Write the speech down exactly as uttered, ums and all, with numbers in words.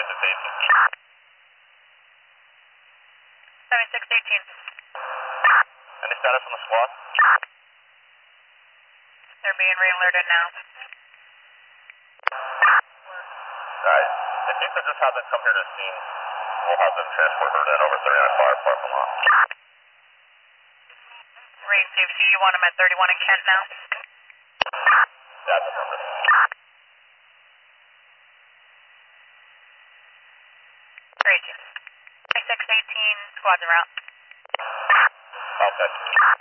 seventy-six eighteen. seventy-six eighteen. Any status on the squad? They're being re-alerted now. Alright, if you could just have them come here to the scene, we'll have them transport her then over thirty-nine Fire Parking Lot. Rain Safety, you want them at thirty-one in Kent now? That's affirmative. Great. twenty-six eighteen, squads are out. Okay.